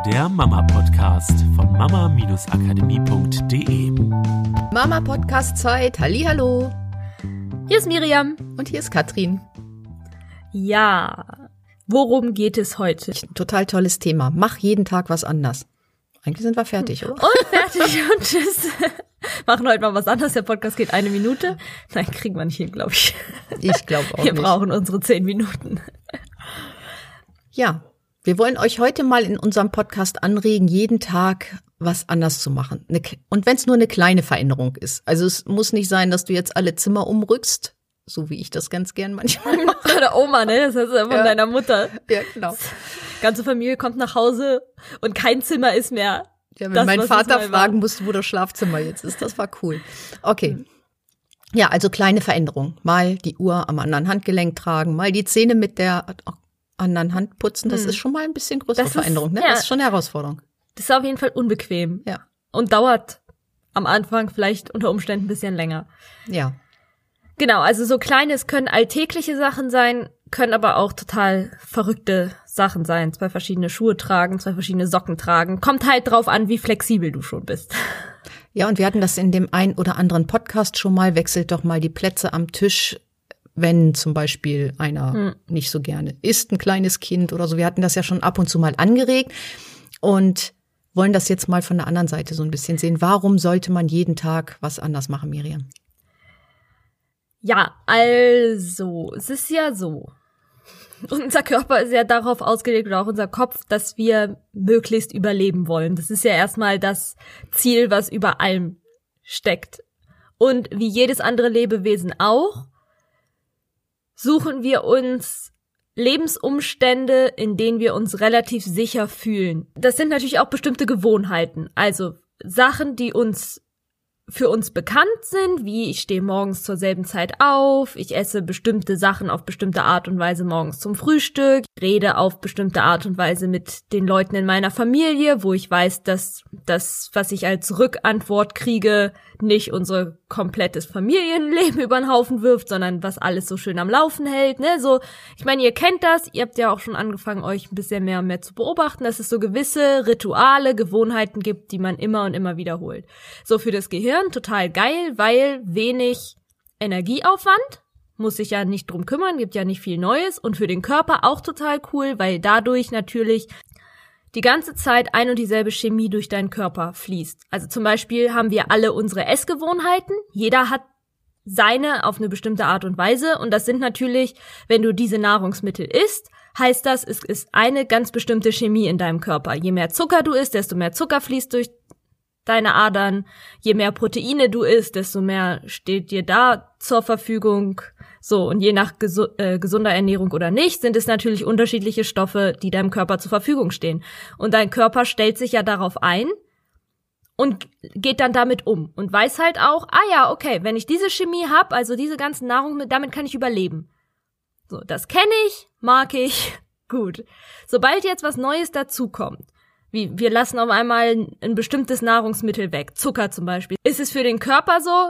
Der Mama-Podcast von mama-akademie.de. Mama-Podcast-Zeit, hallihallo. Hier ist Miriam. Und hier ist Katrin. Ja, worum geht es heute? Total tolles Thema. Mach jeden Tag was anders. Eigentlich sind wir fertig, oder? Und fertig und tschüss. Machen heute mal was anderes. Der Podcast geht 1 Minute. Nein, kriegen wir nicht hin, glaube ich. Ich glaube auch Wir nicht. brauchen unsere 10 Minuten. Ja, wir wollen euch heute mal in unserem Podcast anregen, jeden Tag was anders zu machen. Und wenn es nur eine kleine Veränderung ist. Also es muss nicht sein, dass du jetzt alle Zimmer umrückst, so wie ich das ganz gern manchmal mache. Oder Oma, ne? Das heißt ja von deiner Mutter. Ja, genau. Ganze Familie kommt nach Hause und kein Zimmer ist mehr. Ja, wenn das, mein was Vater es mal war. fragen musste, wo das Schlafzimmer jetzt ist. Das war cool. Okay. Ja, also kleine Veränderung. Mal die Uhr am anderen Handgelenk tragen, mal die Zähne mit der anderen Hand putzen. Das ist schon mal ein bisschen größere Veränderung, ne? ja. Das ist schon eine Herausforderung. Das ist auf jeden Fall unbequem. Ja. Und dauert am Anfang vielleicht unter Umständen ein bisschen länger. Ja. Genau, also so kleines können alltägliche Sachen sein, können aber auch total verrückte Sachen sein. 2 verschiedene Schuhe tragen, 2 verschiedene Socken tragen. Kommt halt drauf an, wie flexibel du schon bist. Ja, und wir hatten das in dem ein oder anderen Podcast schon mal. Wechselt doch mal die Plätze am Tisch, wenn zum Beispiel einer nicht so gerne isst, ein kleines Kind oder so. Wir hatten das ja schon ab und zu mal angeregt und wollen das jetzt mal von der anderen Seite so ein bisschen sehen. Warum sollte man jeden Tag was anders machen, Miriam? Ja, also, es ist ja so. Unser Körper ist ja darauf ausgelegt, oder auch unser Kopf, dass wir möglichst überleben wollen. Das ist ja erstmal das Ziel, was über allem steckt. Und wie jedes andere Lebewesen auch, suchen wir uns Lebensumstände, in denen wir uns relativ sicher fühlen. Das sind natürlich auch bestimmte Gewohnheiten, also Sachen, die für uns bekannt sind, wie ich stehe morgens zur selben Zeit auf, ich esse bestimmte Sachen auf bestimmte Art und Weise morgens zum Frühstück, rede auf bestimmte Art und Weise mit den Leuten in meiner Familie, wo ich weiß, dass das, was ich als Rückantwort kriege, nicht unser komplettes Familienleben über den Haufen wirft, sondern was alles so schön am Laufen hält, ne, so, ich meine, ihr kennt das, ihr habt ja auch schon angefangen, euch ein bisschen mehr und mehr zu beobachten, dass es so gewisse Rituale, Gewohnheiten gibt, die man immer und immer wiederholt. So, für das Gehirn total geil, weil wenig Energieaufwand, muss sich ja nicht drum kümmern, gibt ja nicht viel Neues, und für den Körper auch total cool, weil dadurch natürlich die ganze Zeit ein und dieselbe Chemie durch deinen Körper fließt. Also zum Beispiel haben wir alle unsere Essgewohnheiten. Jeder hat seine auf eine bestimmte Art und Weise. Und das sind natürlich, wenn du diese Nahrungsmittel isst, heißt das, es ist eine ganz bestimmte Chemie in deinem Körper. Je mehr Zucker du isst, desto mehr Zucker fließt durch deine Adern. Je mehr Proteine du isst, desto mehr steht dir da zur Verfügung. So, und je nach gesunder Ernährung oder nicht, sind es natürlich unterschiedliche Stoffe, die deinem Körper zur Verfügung stehen. Und dein Körper stellt sich ja darauf ein und geht dann damit um und weiß halt auch, ja, okay, wenn ich diese Chemie habe, also diese ganzen Nahrungsmittel, damit kann ich überleben. So, das kenne ich, mag ich, gut. Sobald jetzt was Neues dazukommt, wie wir lassen auf einmal ein bestimmtes Nahrungsmittel weg, Zucker zum Beispiel, ist es für den Körper so,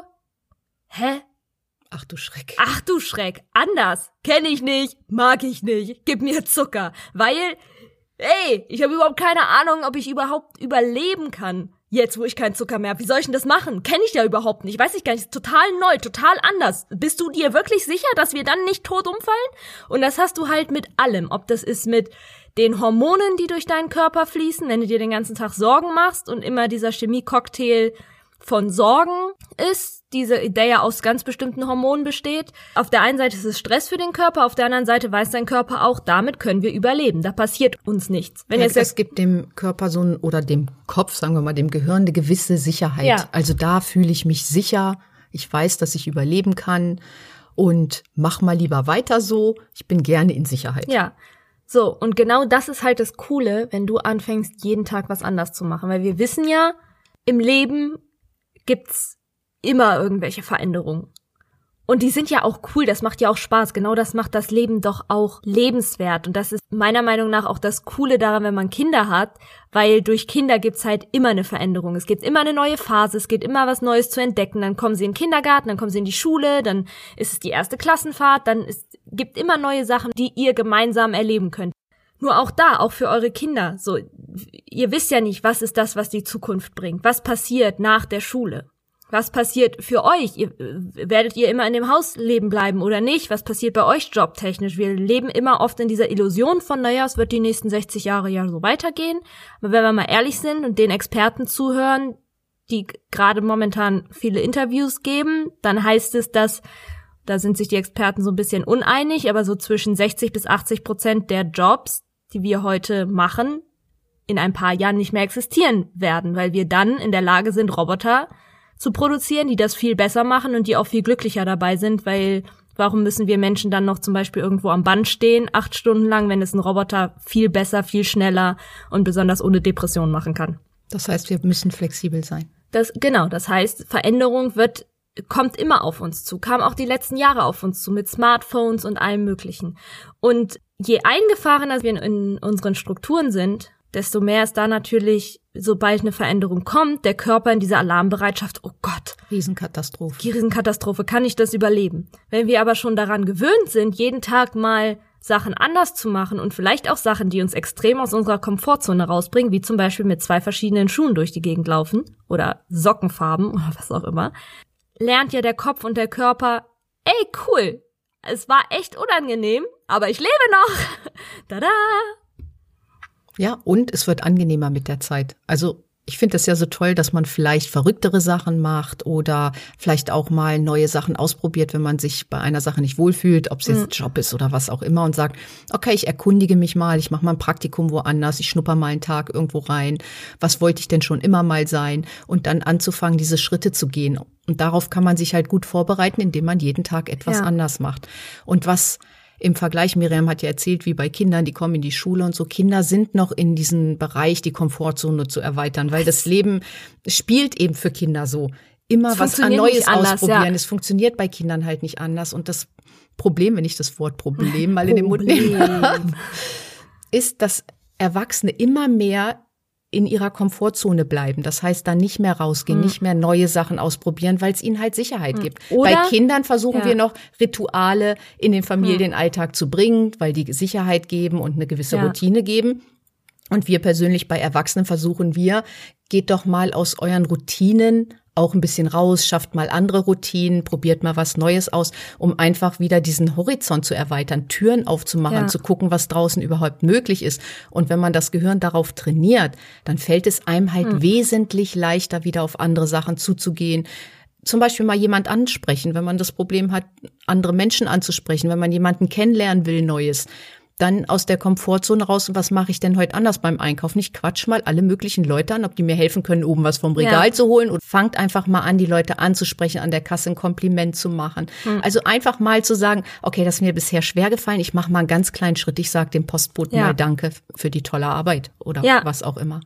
Ach du Schreck. Ach du Schreck, anders, kenne ich nicht, mag ich nicht, gib mir Zucker, weil, ich habe überhaupt keine Ahnung, ob ich überhaupt überleben kann, jetzt wo ich keinen Zucker mehr habe. Wie soll ich denn das machen? Kenne ich ja überhaupt nicht, weiß ich gar nicht, total neu, total anders. Bist du dir wirklich sicher, dass wir dann nicht tot umfallen? Und das hast du halt mit allem, ob das ist mit den Hormonen, die durch deinen Körper fließen, wenn du dir den ganzen Tag Sorgen machst und immer dieser Chemie-Cocktail von Sorgen ist, der ja aus ganz bestimmten Hormonen besteht. Auf der einen Seite ist es Stress für den Körper, auf der anderen Seite weiß dein Körper auch, damit können wir überleben. Da passiert uns nichts. Es gibt dem Körper oder dem Kopf, sagen wir mal, dem Gehirn eine gewisse Sicherheit. Ja. Also da fühle ich mich sicher. Ich weiß, dass ich überleben kann und mach mal lieber weiter so. Ich bin gerne in Sicherheit. Ja. So, und genau das ist halt das Coole, wenn du anfängst, jeden Tag was anders zu machen. Weil wir wissen ja, im Leben gibt's immer irgendwelche Veränderungen. Und die sind ja auch cool, das macht ja auch Spaß. Genau das macht das Leben doch auch lebenswert. Und das ist meiner Meinung nach auch das Coole daran, wenn man Kinder hat, weil durch Kinder gibt's halt immer eine Veränderung. Es gibt immer eine neue Phase, es gibt immer was Neues zu entdecken. Dann kommen sie in den Kindergarten, dann kommen sie in die Schule, dann ist es die erste Klassenfahrt, gibt immer neue Sachen, die ihr gemeinsam erleben könnt. Nur auch da, auch für eure Kinder, so, ihr wisst ja nicht, was ist das, was die Zukunft bringt, was passiert nach der Schule. Was passiert für euch? Werdet ihr immer in dem Haus leben bleiben oder nicht? Was passiert bei euch jobtechnisch? Wir leben immer oft in dieser Illusion von, naja, es wird die nächsten 60 Jahre ja so weitergehen. Aber wenn wir mal ehrlich sind und den Experten zuhören, die gerade momentan viele Interviews geben, dann heißt es, dass, da sind sich die Experten so ein bisschen uneinig, aber so zwischen 60-80% der Jobs, die wir heute machen, in ein paar Jahren nicht mehr existieren werden, weil wir dann in der Lage sind, Roboter zu produzieren, die das viel besser machen und die auch viel glücklicher dabei sind, weil warum müssen wir Menschen dann noch zum Beispiel irgendwo am Band stehen, 8 Stunden lang, wenn es ein Roboter viel besser, viel schneller und besonders ohne Depression machen kann? Das heißt, wir müssen flexibel sein. Das heißt, Veränderung kommt immer auf uns zu, kam auch die letzten Jahre auf uns zu, mit Smartphones und allem Möglichen. Und je eingefahrener wir in unseren Strukturen sind, desto mehr ist da natürlich, sobald eine Veränderung kommt, der Körper in dieser Alarmbereitschaft, oh Gott. Riesenkatastrophe. Die Riesenkatastrophe, kann ich das überleben? Wenn wir aber schon daran gewöhnt sind, jeden Tag mal Sachen anders zu machen und vielleicht auch Sachen, die uns extrem aus unserer Komfortzone rausbringen, wie zum Beispiel mit 2 verschiedenen Schuhen durch die Gegend laufen oder Sockenfarben oder was auch immer, lernt ja der Kopf und der Körper, ey, cool, es war echt unangenehm, aber ich lebe noch. Tada! Ja, und es wird angenehmer mit der Zeit. Also ich finde es ja so toll, dass man vielleicht verrücktere Sachen macht oder vielleicht auch mal neue Sachen ausprobiert, wenn man sich bei einer Sache nicht wohlfühlt, ob es jetzt Job ist oder was auch immer und sagt, okay, ich erkundige mich mal, ich mache mal ein Praktikum woanders, ich schnupper mal einen Tag irgendwo rein. Was wollte ich denn schon immer mal sein? Und dann anzufangen, diese Schritte zu gehen. Und darauf kann man sich halt gut vorbereiten, indem man jeden Tag etwas anders macht. Und was im Vergleich, Miriam hat ja erzählt, wie bei Kindern, die kommen in die Schule und so, Kinder sind noch in diesem Bereich, die Komfortzone zu erweitern, weil das Leben spielt eben für Kinder so. Immer was an Neues ausprobieren. Ja. Es funktioniert bei Kindern halt nicht anders. Und das Problem, wenn ich das Wort Problem mal in den Mund nehme, ist, dass Erwachsene immer mehr in ihrer Komfortzone bleiben. Das heißt, dann nicht mehr rausgehen, nicht mehr neue Sachen ausprobieren, weil es ihnen halt Sicherheit gibt. Oder, bei Kindern versuchen wir noch Rituale in den Familienalltag zu bringen, weil die Sicherheit geben und eine gewisse Routine geben. Und wir persönlich bei Erwachsenen versuchen geht doch mal aus euren Routinen auch ein bisschen raus, schafft mal andere Routinen, probiert mal was Neues aus, um einfach wieder diesen Horizont zu erweitern, Türen aufzumachen, zu gucken, was draußen überhaupt möglich ist. Und wenn man das Gehirn darauf trainiert, dann fällt es einem halt wesentlich leichter, wieder auf andere Sachen zuzugehen. Zum Beispiel mal jemand ansprechen, wenn man das Problem hat, andere Menschen anzusprechen, wenn man jemanden kennenlernen will, Neues. Dann aus der Komfortzone raus, und was mache ich denn heute anders beim Einkaufen? Ich quatsch mal alle möglichen Leute an, ob die mir helfen können, oben was vom Regal zu holen, und fangt einfach mal an, die Leute anzusprechen, an der Kasse ein Kompliment zu machen. Also einfach mal zu sagen, okay, das ist mir bisher schwer gefallen, ich mache mal einen ganz kleinen Schritt, ich sage dem Postboten mal Danke für die tolle Arbeit oder was auch immer.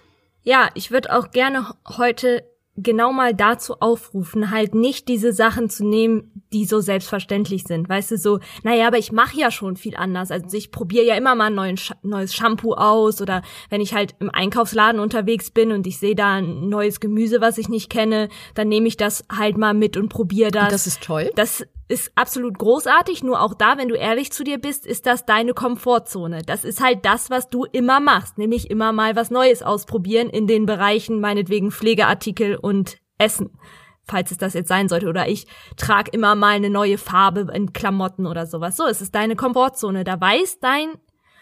Ja, ich würde auch gerne heute genau mal dazu aufrufen, halt nicht diese Sachen zu nehmen, die so selbstverständlich sind. Weißt du, so, naja, aber ich mache ja schon viel anders. Also ich probiere ja immer mal ein neues Shampoo aus, oder wenn ich halt im Einkaufsladen unterwegs bin und ich sehe da ein neues Gemüse, was ich nicht kenne, dann nehme ich das halt mal mit und probiere das. Und das ist toll. Das ist absolut großartig, nur auch da, wenn du ehrlich zu dir bist, ist das deine Komfortzone. Das ist halt das, was du immer machst, nämlich immer mal was Neues ausprobieren in den Bereichen, meinetwegen Pflegeartikel und Essen, falls es das jetzt sein sollte. Oder ich trage immer mal eine neue Farbe in Klamotten oder sowas. So, es ist deine Komfortzone. Da weiß dein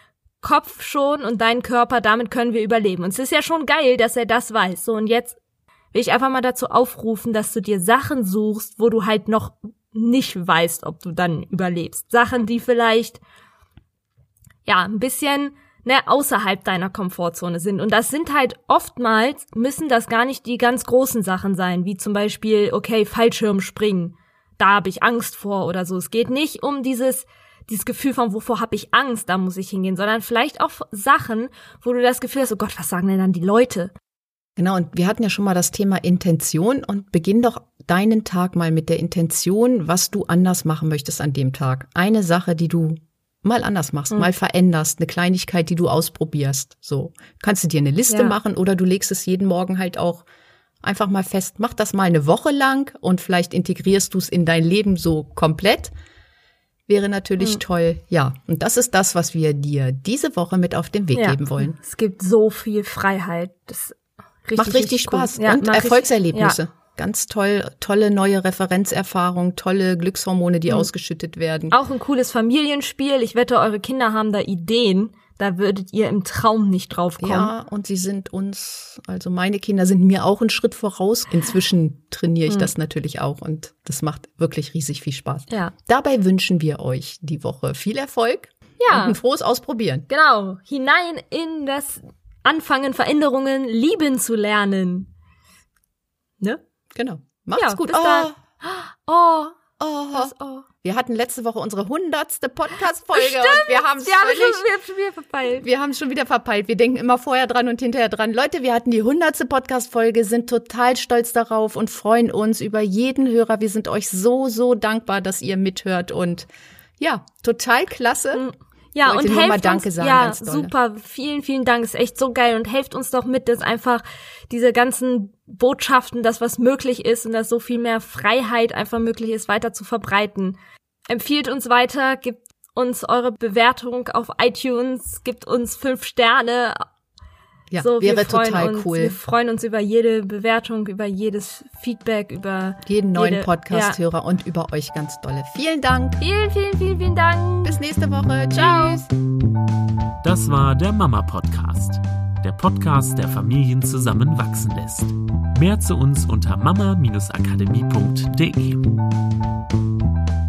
Kopf schon und dein Körper, damit können wir überleben. Und es ist ja schon geil, dass er das weiß. So, und jetzt will ich einfach mal dazu aufrufen, dass du dir Sachen suchst, wo du halt noch nicht weißt, ob du dann überlebst. Sachen, die vielleicht ein bisschen außerhalb deiner Komfortzone sind. Und das sind halt oftmals, müssen das gar nicht die ganz großen Sachen sein, wie zum Beispiel, okay, Fallschirmspringen, da habe ich Angst vor oder so. Es geht nicht um dieses Gefühl von, wovor habe ich Angst, da muss ich hingehen, sondern vielleicht auch Sachen, wo du das Gefühl hast, oh Gott, was sagen denn dann die Leute? Genau, und wir hatten ja schon mal das Thema Intention, und beginn doch deinen Tag mal mit der Intention, was du anders machen möchtest an dem Tag. Eine Sache, die du mal anders machst, mal veränderst, eine Kleinigkeit, die du ausprobierst. So, kannst du dir eine Liste machen, oder du legst es jeden Morgen halt auch einfach mal fest. Mach das mal eine Woche lang und vielleicht integrierst du es in dein Leben so komplett. wäre natürlich toll. Ja, und das ist das, was wir dir diese Woche mit auf den Weg geben wollen. Es gibt so viel Freiheit. Das macht richtig Spaß. Ja, und Erfolgserlebnisse. Ja. Ganz tolle neue Referenzerfahrungen, tolle Glückshormone, die ausgeschüttet werden. Auch ein cooles Familienspiel. Ich wette, eure Kinder haben da Ideen. Da würdet ihr im Traum nicht drauf kommen. Ja, und sie sind uns, also meine Kinder sind mir auch einen Schritt voraus. Inzwischen trainiere ich das natürlich auch und das macht wirklich riesig viel Spaß. Ja. Dabei wünschen wir euch die Woche viel Erfolg und ein frohes Ausprobieren. Genau, hinein in das Anfangen, Veränderungen lieben zu lernen. Ne? Genau. Macht's gut. Bis dann. Oh. Wir hatten letzte Woche unsere 100. Podcast-Folge und wir haben es schon wieder verpeilt. Wir denken immer vorher dran und hinterher dran. Leute, wir hatten die 100. Podcast-Folge, sind total stolz darauf und freuen uns über jeden Hörer. Wir sind euch so dankbar, dass ihr mithört und ja, total klasse. Ja, und helft Danke uns, sagen, ja, ganz dolle. super, vielen Dank, ist echt so geil und helft uns doch mit, dass einfach diese ganzen Botschaften, dass was möglich ist und dass so viel mehr Freiheit einfach möglich ist, weiter zu verbreiten. Empfiehlt uns weiter, gebt uns eure Bewertung auf iTunes, gebt uns 5 Sterne. Ja, so, wäre total cool. Wir freuen uns über jede Bewertung, über jedes Feedback, über jeden neuen Podcast-Hörer und über euch ganz dolle. Vielen Dank. Vielen Dank. Bis nächste Woche. Ciao. Tschüss. Das war der Mama-Podcast. Der Podcast, der Familien zusammenwachsen lässt. Mehr zu uns unter mama-akademie.de.